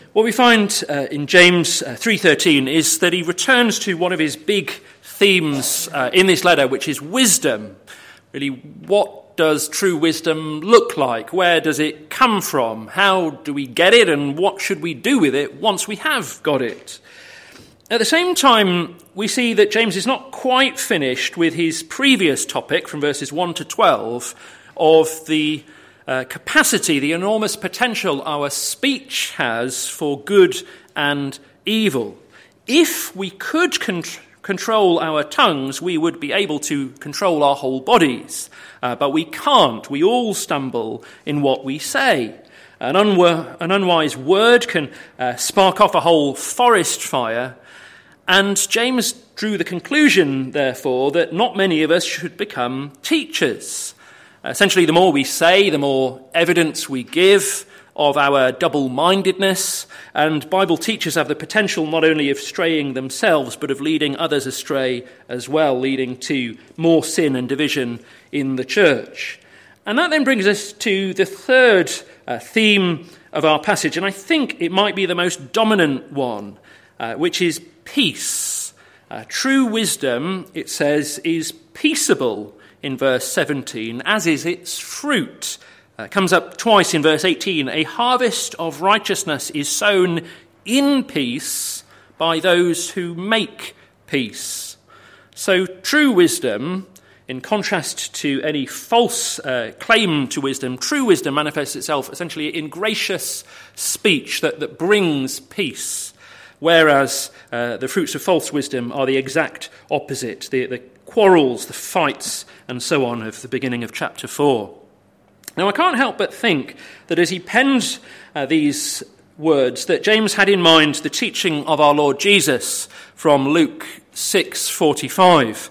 What we find in James 3:13 is that he returns to one of his big themes in this letter, which is wisdom. Really, what does true wisdom look like? Where does it come from? How do we get it, and what should we do with it once we have got it? At the same time, we see that James is not quite finished with his previous topic from verses 1 to 12 of the capacity, the enormous potential our speech has for good and evil. If we could control our tongues, we would be able to control our whole bodies. But we can't. We all stumble in what we say. An unwise word can spark off a whole forest fire. And James drew the conclusion, therefore, that not many of us should become teachers. Essentially, the more we say, the more evidence we give of our double-mindedness, and Bible teachers have the potential not only of straying themselves, but of leading others astray as well, leading to more sin and division in the church. And that then brings us to the third theme of our passage, and I think it might be the most dominant one, which is peace. True wisdom, it says, is peaceable in verse 17, as is its fruit. It comes up twice in verse 18. A harvest of righteousness is sown in peace by those who make peace. So true wisdom, in contrast to any false claim to wisdom, true wisdom manifests itself essentially in gracious speech that brings peace, whereas the fruits of false wisdom are the exact opposite, the quarrels, the fights, and so on of the beginning of chapter 4. Now, I can't help but think that as he penned these words, that James had in mind the teaching of our Lord Jesus from Luke 6:45.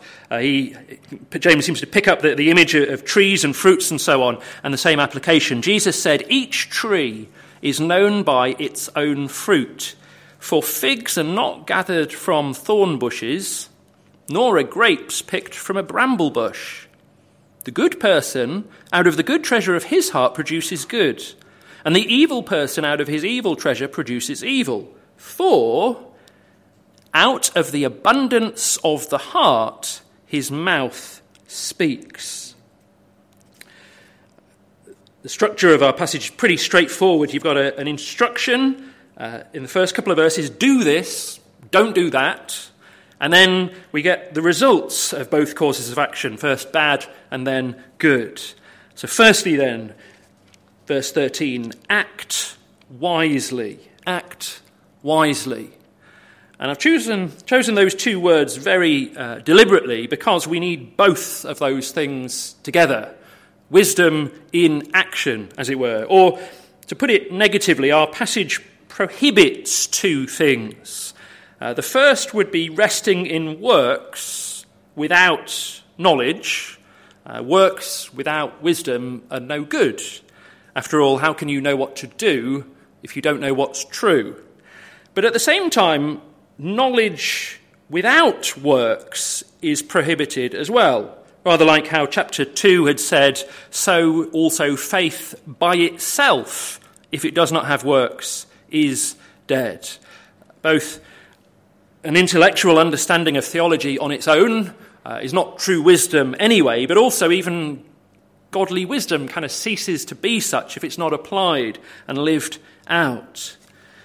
James seems to pick up the image of trees and fruits and so on, and the same application. Jesus said, "Each tree is known by its own fruit, for figs are not gathered from thorn bushes, nor are grapes picked from a bramble bush. The good person out of the good treasure of his heart produces good, and the evil person out of his evil treasure produces evil. For out of the abundance of the heart his mouth speaks." The structure of our passage is pretty straightforward. You've got an instruction in the first couple of verses: do this, don't do that. And then we get the results of both courses of action, first bad and then good. So firstly then, verse 13, act wisely. Act wisely. And I've chosen those two words very deliberately because we need both of those things together. Wisdom in action, as it were. Or, to put it negatively, our passage prohibits two things. The first would be resting in works without knowledge. Works without wisdom are no good. After all, how can you know what to do if you don't know what's true? But at the same time, knowledge without works is prohibited as well. Rather like how chapter 2 had said, so also faith by itself, if it does not have works, is dead. Both an intellectual understanding of theology on its own is not true wisdom anyway, but also even godly wisdom kind of ceases to be such if it's not applied and lived out.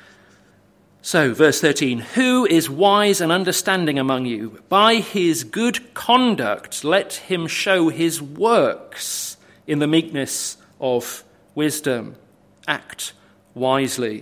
So, verse 13, who is wise and understanding among you? By his good conduct let him show his works in the meekness of wisdom. Act wisely.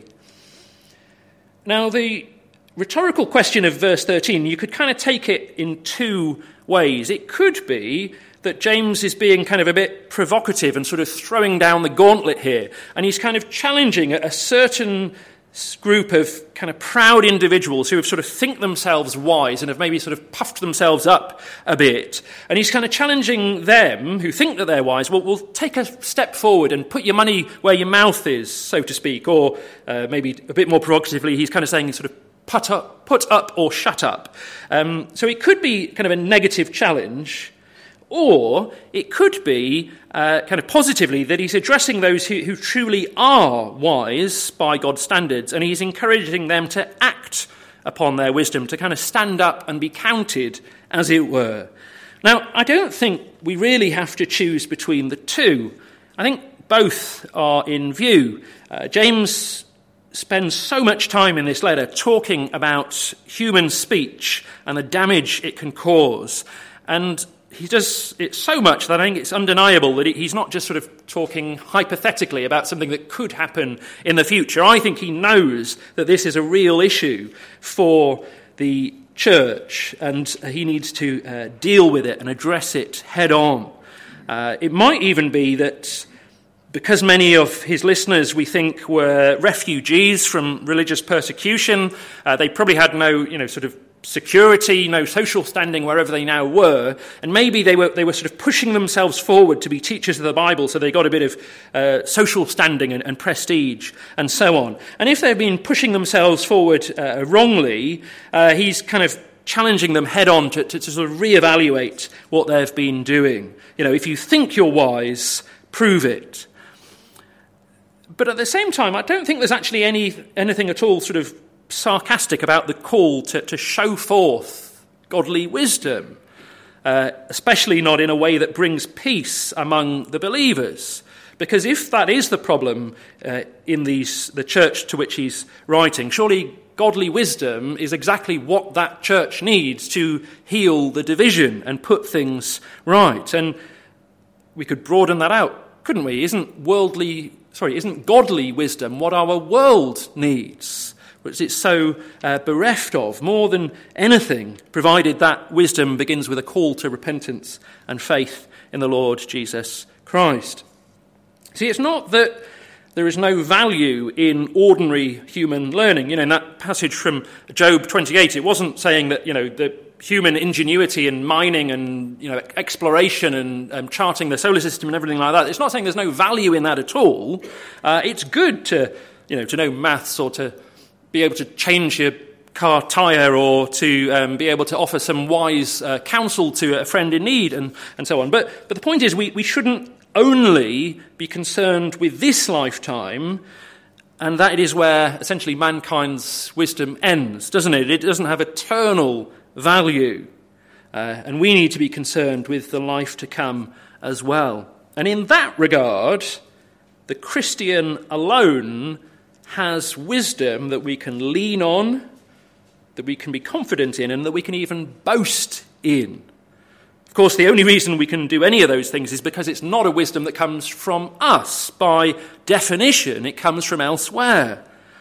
Now, the rhetorical question of verse 13, you could kind of take it in two ways. It could be that James is being kind of a bit provocative and sort of throwing down the gauntlet here, and he's kind of challenging a certain group of kind of proud individuals who have sort of think themselves wise and have maybe sort of puffed themselves up a bit. And he's kind of challenging them who think that they're wise. Well, we'll take a step forward and put your money where your mouth is, so to speak. Or maybe a bit more provocatively, he's kind of saying sort of put up or shut up. So it could be kind of a negative challenge, Or it could be kind of positively that he's addressing those who truly are wise by God's standards, and he's encouraging them to act upon their wisdom, to kind of stand up and be counted, as it were. Now, I don't think we really have to choose between the two. I think both are in view. James spends so much time in this letter talking about human speech and the damage it can cause. And he does it so much that I think it's undeniable that he's not just sort of talking hypothetically about something that could happen in the future. I think he knows that this is a real issue for the church, and he needs to deal with it and address it head on. It might even be that because many of his listeners, we think, were refugees from religious persecution, they probably had no, sort of security, no social standing wherever they now were, and maybe they were sort of pushing themselves forward to be teachers of the Bible, so they got a bit of social standing and prestige and so on. And if they've been pushing themselves forward wrongly, he's kind of challenging them head on to sort of reevaluate what they've been doing. If you think you're wise, prove it. But at the same time, I don't think there's actually anything at all sort of sarcastic about the call to show forth godly wisdom, especially not in a way that brings peace among the believers. Because if that is the problem in the church to which he's writing, surely godly wisdom is exactly what that church needs to heal the division and put things right. And we could broaden that out, couldn't we? Isn't godly wisdom what our world needs, which it's so bereft of, more than anything, provided that wisdom begins with a call to repentance and faith in the Lord Jesus Christ? See, it's not that there is no value in ordinary human learning. In that passage from Job 28, it wasn't saying that, the human ingenuity and mining and, exploration and charting the solar system and everything like that. It's not saying there's no value in that at all. It's good to know maths, or to be able to change your car tyre, or to be able to offer some wise counsel to a friend in need, and so on. But the point is, we shouldn't only be concerned with this lifetime, and that it is where essentially mankind's wisdom ends, doesn't it? It doesn't have eternal value, and we need to be concerned with the life to come as well. And in that regard, the Christian alone has wisdom that we can lean on, that we can be confident in, and that we can even boast in. Of course, the only reason we can do any of those things is because it's not a wisdom that comes from us. By definition, it comes from elsewhere.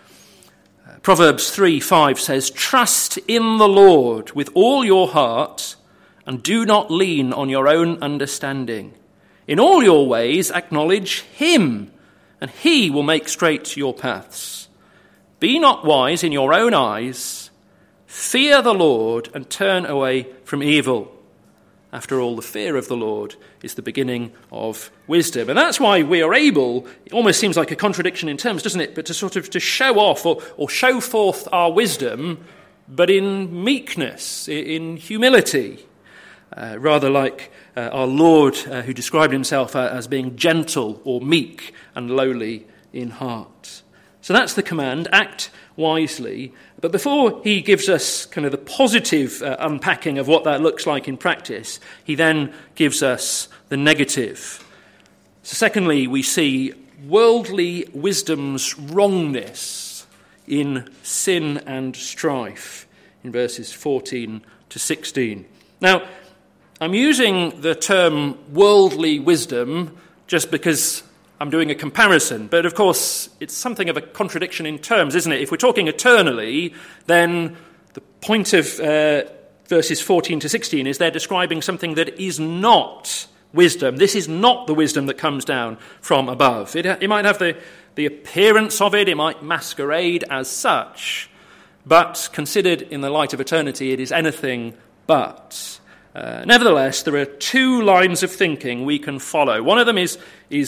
Proverbs 3:5 says, "Trust in the Lord with all your heart, and do not lean on your own understanding. In all your ways acknowledge him, and he will make straight your paths. Be not wise in your own eyes. Fear the Lord and turn away from evil." After all, the fear of the Lord is the beginning of wisdom. And that's why we are able, it almost seems like a contradiction in terms, doesn't it, but to show off or show forth our wisdom, but in meekness, in humility, rather like our Lord, who described himself as being gentle or meek and lowly in heart. So that's the command, act wisely. But before he gives us kind of the positive unpacking of what that looks like in practice, he then gives us the negative. So secondly, we see worldly wisdom's wrongness in sin and strife in verses 14 to 16. Now, I'm using the term worldly wisdom just because I'm doing a comparison, but of course it's something of a contradiction in terms, isn't it? If we're talking eternally, then the point of verses 14 to 16 is they're describing something that is not wisdom. This is not the wisdom that comes down from above. It might have the appearance of it, it might masquerade as such, but considered in the light of eternity, it is anything but. Nevertheless, there are two lines of thinking we can follow. One of them is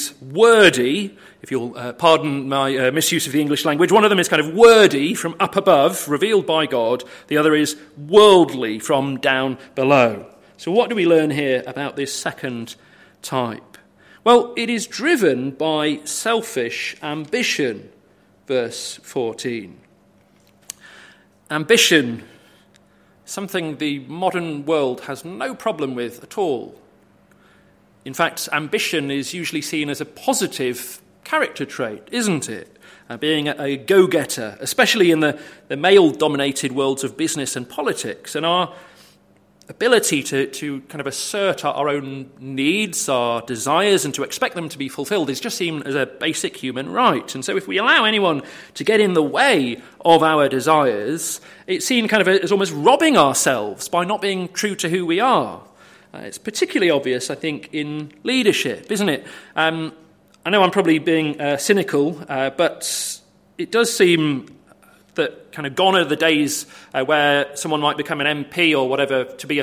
wordy, if you'll pardon my misuse of the English language. One of them is kind of wordy, from up above, revealed by God. The other is worldly, from down below. So what do we learn here about this second type? Well, it is driven by selfish ambition, verse 14. Ambition, something the modern world has no problem with at all. In fact, ambition is usually seen as a positive character trait, isn't it? Being a go-getter, especially in the male-dominated worlds of business and politics, and our ability to kind of assert our own needs, our desires, and to expect them to be fulfilled is just seen as a basic human right. And so if we allow anyone to get in the way of our desires, it's seen kind of as almost robbing ourselves by not being true to who we are. It's particularly obvious, I think, in leadership, isn't it? I know I'm probably being cynical, but it does seem that kind of gone are the days where someone might become an MP or whatever to be a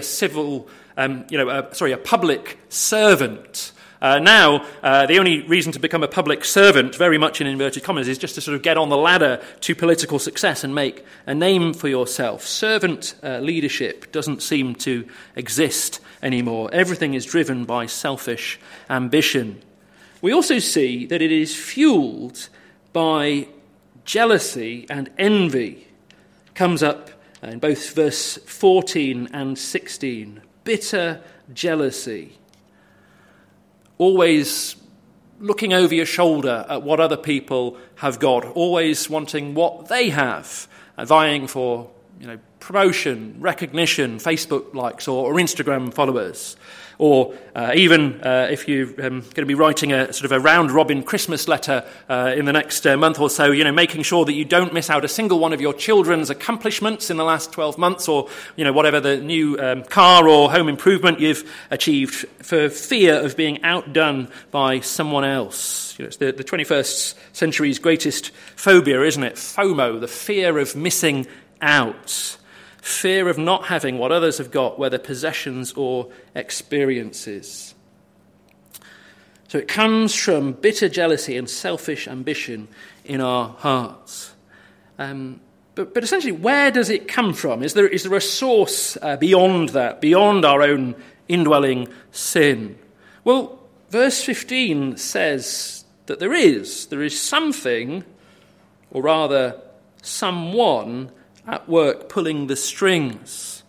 public servant. Now, the only reason to become a public servant, very much in inverted commas, is just to sort of get on the ladder to political success and make a name for yourself. Servant leadership doesn't seem to exist anymore. Everything is driven by selfish ambition. We also see that it is fueled by jealousy and envy. Comes up in both verse 14 and 16. Bitter jealousy. Always looking over your shoulder at what other people have got. Always wanting what they have. Vying for, promotion, recognition, Facebook likes or Instagram followers. Or even if you're going to be writing a sort of a round-robin Christmas letter in the next month or so, making sure that you don't miss out a single one of your children's accomplishments in the last 12 months or, whatever the new car or home improvement you've achieved for fear of being outdone by someone else. It's the 21st century's greatest phobia, isn't it? FOMO, the fear of missing out. Fear of not having what others have got, whether possessions or experiences. So it comes from bitter jealousy and selfish ambition in our hearts. But essentially, where does it come from? Is there a source beyond that, beyond our own indwelling sin? Well, verse 15 says that there is something, or rather someone, at work pulling the strings.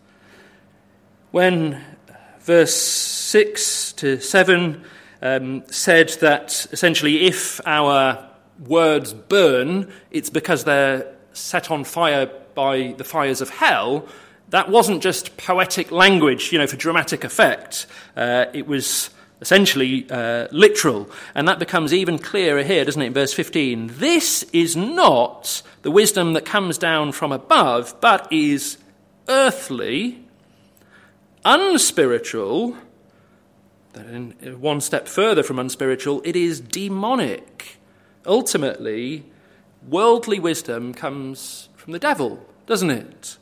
When verse 6 to 7 said that essentially if our words burn, it's because they're set on fire by the fires of hell, that wasn't just poetic language, for dramatic effect. It was essentially literal. And that becomes even clearer here, doesn't it, in verse 15. This is not the wisdom that comes down from above, but is earthly, unspiritual, then one step further from unspiritual, it is demonic. Ultimately, worldly wisdom comes from the devil, doesn't it?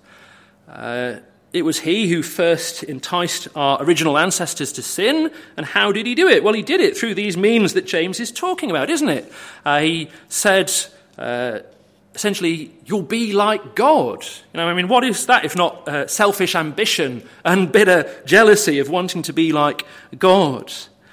It was he who first enticed our original ancestors to sin. And how did he do it? Well, he did it through these means that James is talking about, isn't it? He said, essentially, you'll be like God. What is that if not selfish ambition and bitter jealousy of wanting to be like God?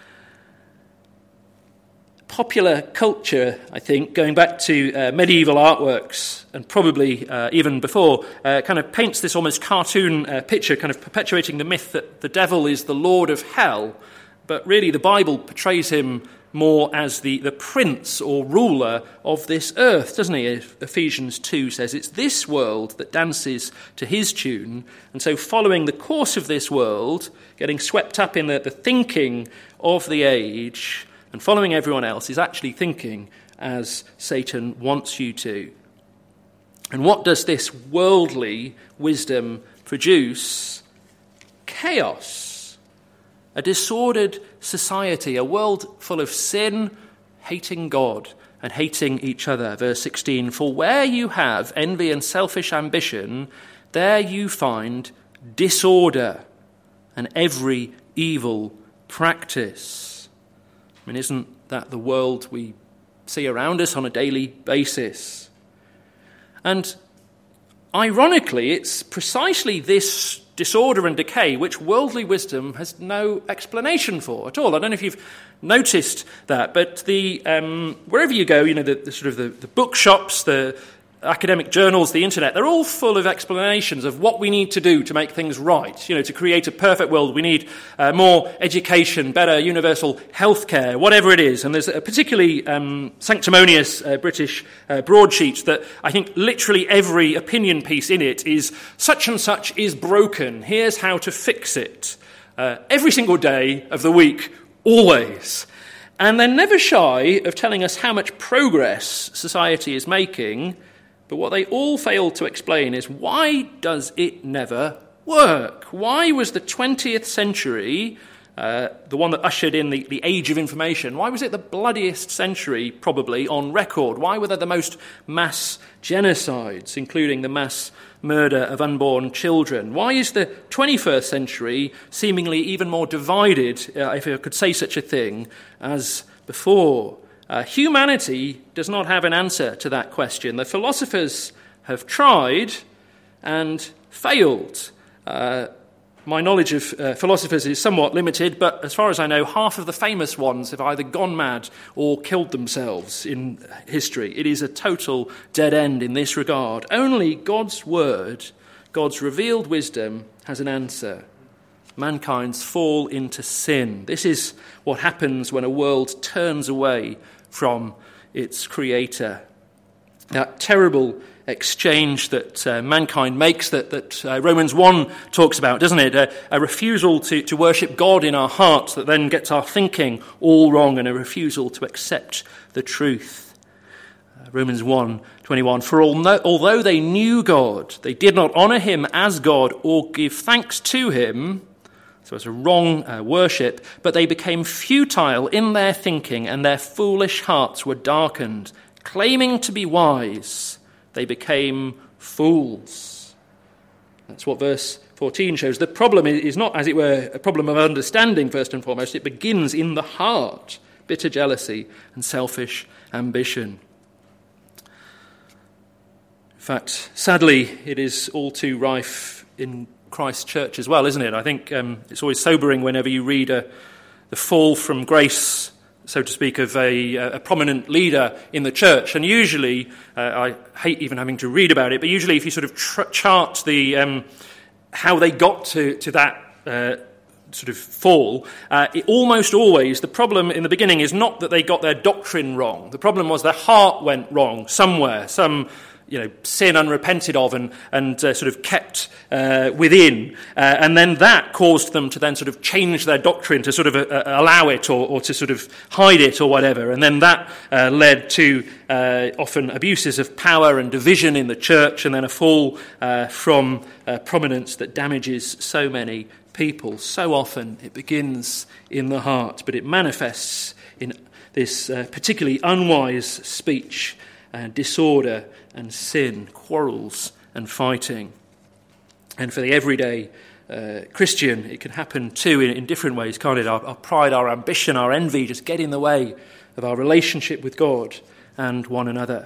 Popular culture, I think, going back to medieval artworks and probably even before, kind of paints this almost cartoon picture, kind of perpetuating the myth that the devil is the lord of hell. But really the Bible portrays him more as the prince or ruler of this earth, doesn't he? Ephesians 2 says it's this world that dances to his tune. And so following the course of this world, getting swept up in the thinking of the age, and following everyone else is actually thinking as Satan wants you to. And what does this worldly wisdom produce? Chaos. A disordered society, a world full of sin, hating God and hating each other. Verse 16, for where you have envy and selfish ambition, there you find disorder and every evil practice. Isn't that the world we see around us on a daily basis? And ironically, it's precisely this disorder and decay which worldly wisdom has no explanation for at all. I don't know if you've noticed that, but wherever you go, the bookshops, the academic journals, the internet, they're all full of explanations of what we need to do to make things right. To create a perfect world, we need more education, better universal healthcare, whatever it is. And there's a particularly sanctimonious British broadsheet that I think literally every opinion piece in it is such and such is broken. Here's how to fix it. Every single day of the week, always. And they're never shy of telling us how much progress society is making. But what they all fail to explain is, why does it never work? Why was the 20th century, the one that ushered in the age of information, why was it the bloodiest century probably on record? Why were there the most mass genocides, including the mass murder of unborn children? Why is the 21st century seemingly even more divided, if I could say such a thing, as before? Humanity does not have an answer to that question. The philosophers have tried and failed. My knowledge of philosophers is somewhat limited, but as far as I know, half of the famous ones have either gone mad or killed themselves in history. It is a total dead end in this regard. Only God's word, God's revealed wisdom, has an answer. Mankind's fall into sin. This is what happens when a world turns away from its creator. That terrible exchange that mankind makes, that Romans 1 talks about, doesn't it? A refusal to worship God in our hearts that then gets our thinking all wrong, and a refusal to accept the truth. Romans 1:21, for although they knew God, they did not honour him as God or give thanks to him. So it's a wrong worship, but they became futile in their thinking, and their foolish hearts were darkened. Claiming to be wise, they became fools. That's what verse 14 shows. The problem is not, as it were, a problem of understanding, first and foremost. It begins in the heart, bitter jealousy and selfish ambition. In fact, sadly, it is all too rife in Christ's church as well, isn't it? I think it's always sobering whenever you read the fall from grace, so to speak, of a prominent leader in the church. And usually, I hate even having to read about it, but usually if you sort of chart the how they got to that sort of fall, almost always the problem in the beginning is not that they got their doctrine wrong. The problem was their heart went wrong somewhere, some sin unrepented of and sort of kept within. And then that caused them to then sort of change their doctrine to sort of allow it or to sort of hide it or whatever. And then that led to often abuses of power and division in the church, and then a fall from prominence that damages so many people. So often it begins in the heart, but it manifests in this particularly unwise speech, disorder and sin, quarrels and fighting. And for the everyday Christian, it can happen too in different ways, can't it? Our pride, our ambition, our envy just get in the way of our relationship with God and one another.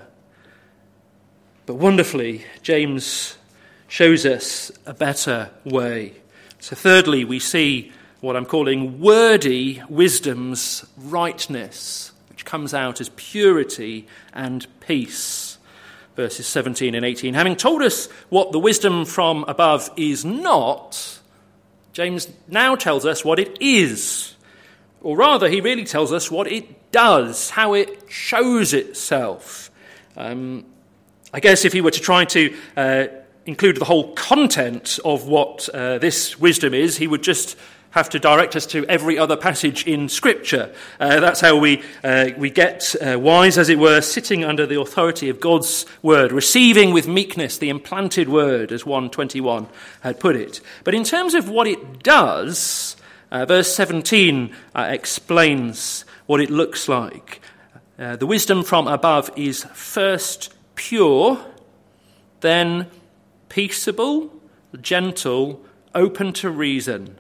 But wonderfully, James shows us a better way. So thirdly, we see what I'm calling wordy wisdom's rightness, which comes out as purity and peace. Verses 17 and 18. Having told us what the wisdom from above is not, James now tells us what it is. Or rather, he really tells us what it does, how it shows itself. I guess if he were to try to include the whole content of what this wisdom is, he would just have to direct us to every other passage in Scripture. That's how we get wise, as it were, sitting under the authority of God's word, receiving with meekness the implanted word, as 1:21 had put it. But in terms of what it does, verse 17 explains what it looks like. The wisdom from above is first pure, then peaceable, gentle, open to reason,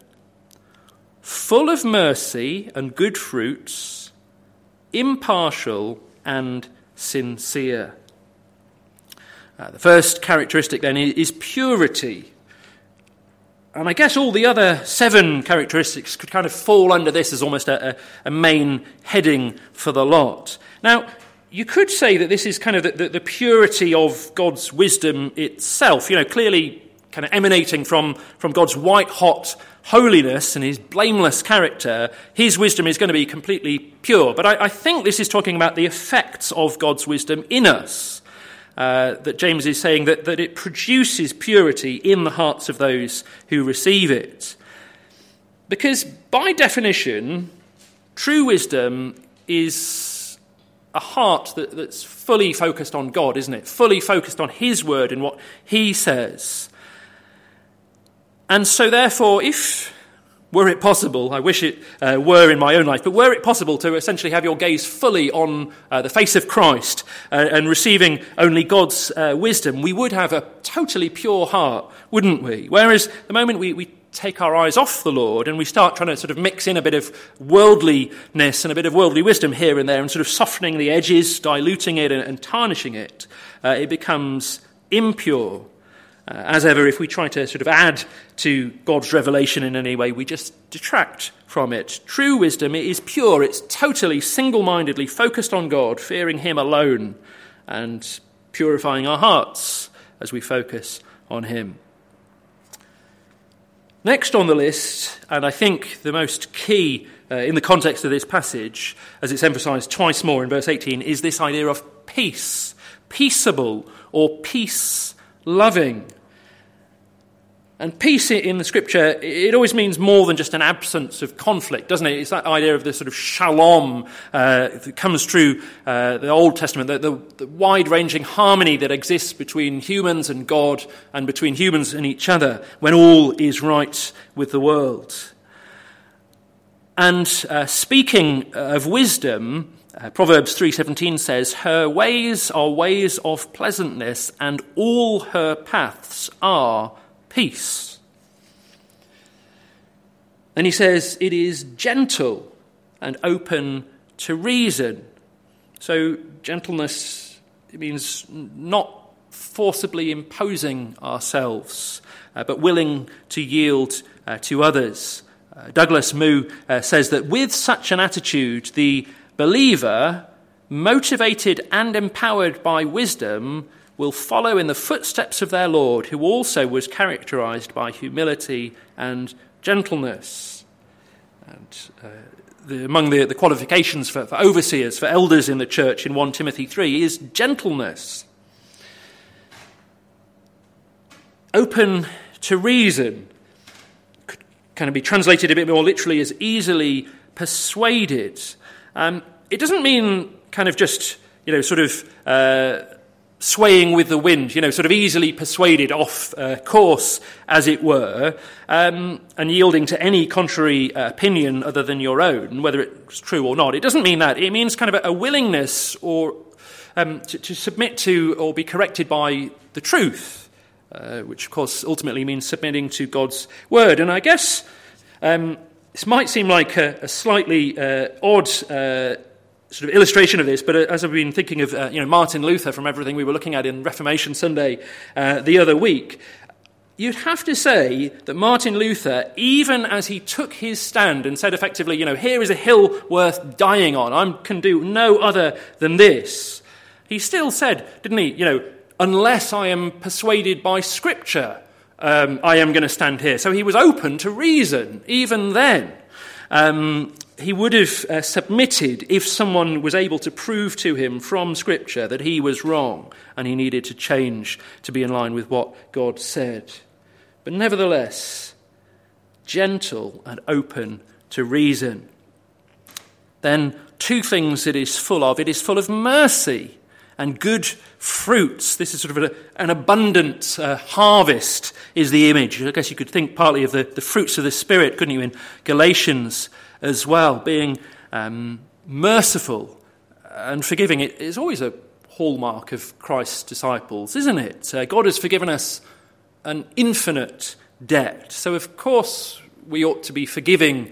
full of mercy and good fruits, impartial and sincere. The first characteristic then is purity. And I guess all the other 7 characteristics could kind of fall under this as almost a main heading for the lot. Now, you could say that this is kind of the purity of God's wisdom itself, clearly kind of emanating from God's white-hot holiness and his blameless character. His wisdom is going to be completely pure. But I think this is talking about the effects of God's wisdom in us. That James is saying that it produces purity in the hearts of those who receive it. Because by definition, true wisdom is a heart that's fully focused on God, isn't it? Fully focused on his word and what he says. And so therefore, were it possible, I wish it were in my own life, but were it possible to essentially have your gaze fully on the face of Christ and receiving only God's wisdom, we would have a totally pure heart, wouldn't we? Whereas the moment we take our eyes off the Lord and we start trying to sort of mix in a bit of worldliness and a bit of worldly wisdom here and there and sort of softening the edges, diluting it and tarnishing it, it becomes impure. As ever, if we try to sort of add to God's revelation in any way, we just detract from it. True wisdom is pure. It's totally single-mindedly focused on God, fearing him alone, and purifying our hearts as we focus on him. Next on the list, and I think the most key in the context of this passage, as it's emphasised twice more in verse 18, is this idea of peace, peaceable or peace-loving. And peace in the Scripture, it always means more than just an absence of conflict, doesn't it? It's that idea of the sort of shalom that comes through the Old Testament, the wide-ranging harmony that exists between humans and God and between humans and each other when all is right with the world. And speaking of wisdom, Proverbs 3:17 says, "Her ways are ways of pleasantness, and all her paths are peace." Then he says, "It is gentle and open to reason." So gentleness, it means not forcibly imposing ourselves, but willing to yield to others. Douglas Moo says that with such an attitude, the believer, motivated and empowered by wisdom, will follow in the footsteps of their Lord, who also was characterized by humility and gentleness. And among the qualifications for overseers, for elders in the church in 1 Timothy 3 is gentleness. Open to reason could kind of be translated a bit more literally as easily persuaded. It doesn't mean kind of just, sort of swaying with the wind, sort of easily persuaded off course, as it were, and yielding to any contrary opinion other than your own, whether it's true or not. It doesn't mean that. It means kind of a willingness or to submit to or be corrected by the truth, which, of course, ultimately means submitting to God's word. And I guess this might seem like a slightly odd sort of illustration of this, but as I've been thinking of Martin Luther from everything we were looking at in Reformation Sunday the other week, you'd have to say that Martin Luther, even as he took his stand and said effectively, here is a hill worth dying on, I can do no other than this, he still said, didn't he, unless I am persuaded by Scripture, I am going to stand here. So he was open to reason, even then. He would have submitted if someone was able to prove to him from Scripture that he was wrong and he needed to change to be in line with what God said. But nevertheless, gentle and open to reason. Then, 2 things it is full of. It is full of mercy and good fruits. This is sort of an abundant harvest is the image. I guess you could think partly of the fruits of the Spirit, couldn't you, in Galatians as well. Being merciful and forgiving it is always a hallmark of Christ's disciples, isn't it? God has forgiven us an infinite debt. So, of course, we ought to be forgiving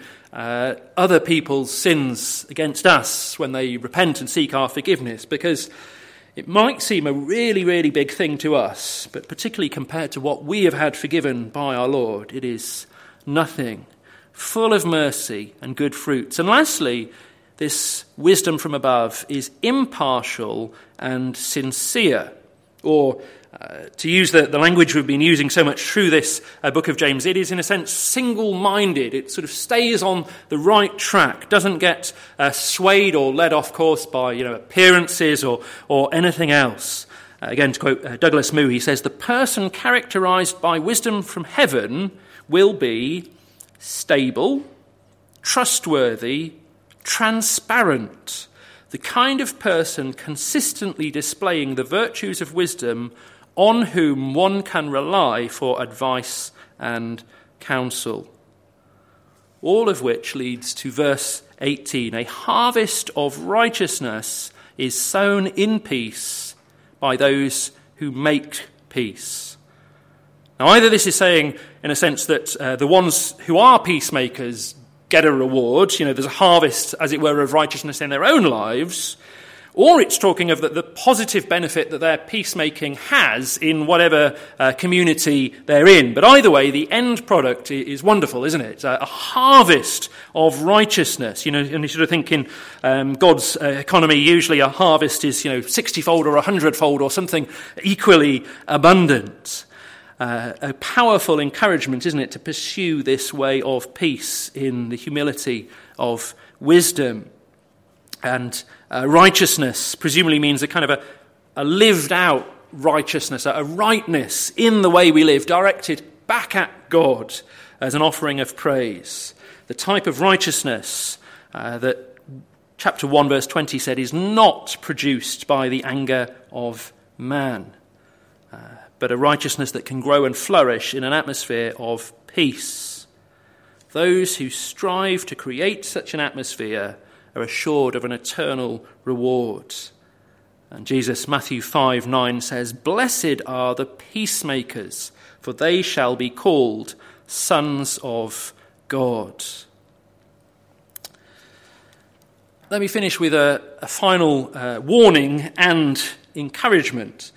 other people's sins against us when they repent and seek our forgiveness, because It might seem a really, really big thing to us, but particularly compared to what we have had forgiven by our Lord, it is nothing, full of mercy and good fruits. And lastly, this wisdom from above is impartial and sincere. Or, to use the language we've been using so much through this book of James, it is in a sense single-minded. It sort of stays on the right track, doesn't get swayed or led off course by appearances or anything else. Again, to quote Douglas Moo, he says, "The person characterized by wisdom from heaven will be stable, trustworthy, transparent, the kind of person consistently displaying the virtues of wisdom on whom one can rely for advice and counsel." All of which leads to verse 18. A harvest of righteousness is sown in peace by those who make peace. Now, either this is saying, in a sense, that the ones who are peacemakers get a reward, there's a harvest, as it were, of righteousness in their own lives, or it's talking of the positive benefit that their peacemaking has in whatever community they're in. But either way, the end product is wonderful, isn't it? A harvest of righteousness. And you sort of think in God's economy, usually a harvest is 60-fold or 100-fold or something equally abundant. A powerful encouragement, isn't it, to pursue this way of peace in the humility of wisdom. And righteousness presumably means a kind of a lived out righteousness, a rightness in the way we live, directed back at God as an offering of praise. The type of righteousness that chapter 1 verse 20 said is not produced by the anger of man, but a righteousness that can grow and flourish in an atmosphere of peace. Those who strive to create such an atmosphere are assured of an eternal reward. And Jesus, Matthew 5:9 says, "Blessed are the peacemakers, for they shall be called sons of God." Let me finish with a final warning and encouragement.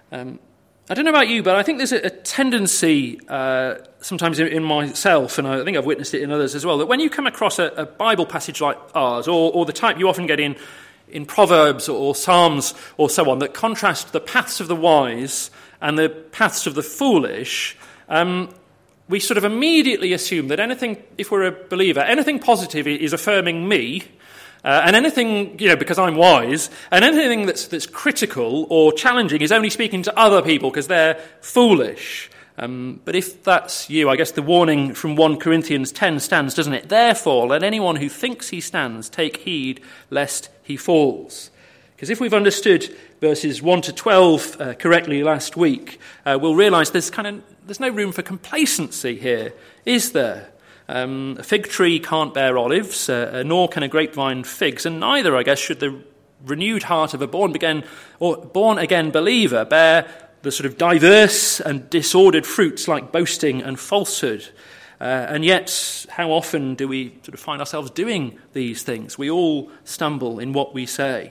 I don't know about you, but I think there's a tendency sometimes in myself, and I think I've witnessed it in others as well, that when you come across a Bible passage like ours, or the type you often get in Proverbs or Psalms or so on, that contrast the paths of the wise and the paths of the foolish, we sort of immediately assume that anything, if we're a believer, anything positive is affirming me, and anything, because I'm wise, and anything that's critical or challenging is only speaking to other people because they're foolish. But if that's you, I guess the warning from 1 Corinthians 10 stands, doesn't it? "Therefore, let anyone who thinks he stands take heed lest he falls." Because if we've understood verses 1 to 12 correctly last week, we'll realise there's no room for complacency here, is there? A fig tree can't bear olives, nor can a grapevine figs, and neither, I guess, should the renewed heart of a born-again believer bear the sort of diverse and disordered fruits like boasting and falsehood. And yet, how often do we sort of find ourselves doing these things? We all stumble in what we say.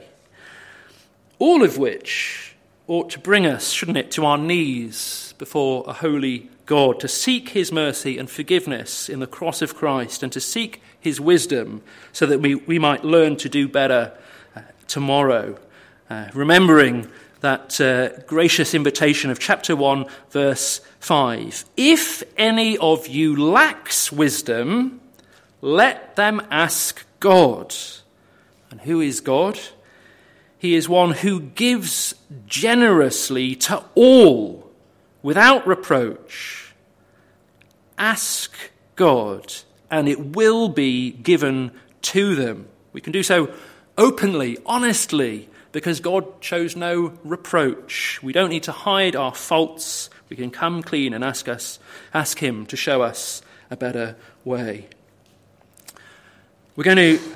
All of which ought to bring us, shouldn't it, to our knees before a holy God, to seek his mercy and forgiveness in the cross of Christ, and to seek his wisdom so that we might learn to do better tomorrow. Remembering that gracious invitation of chapter 1, verse 5. "If any of you lacks wisdom, let them ask God." And who is God? He is one who gives generously to all, without reproach. Ask God, and it will be given to them. We can do so openly, honestly, because God shows no reproach. We don't need to hide our faults. We can come clean and ask him to show us a better way. We're going to